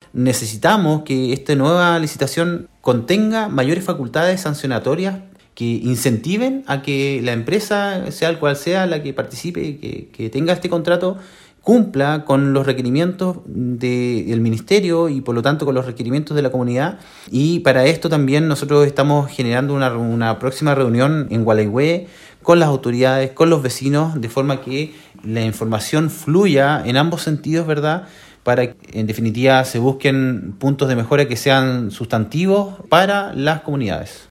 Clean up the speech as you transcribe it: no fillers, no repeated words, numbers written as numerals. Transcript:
necesitamos que esta nueva licitación contenga mayores facultades sancionatorias que incentiven a que la empresa, sea cual sea la que participe, que tenga este contrato, cumpla con los requerimientos del ministerio y por lo tanto con los requerimientos de la comunidad. Y para esto también nosotros estamos generando una próxima reunión en Gualeguay con las autoridades, con los vecinos, de forma que la información fluya en ambos sentidos, ¿verdad?, para que en definitiva se busquen puntos de mejora que sean sustantivos para las comunidades.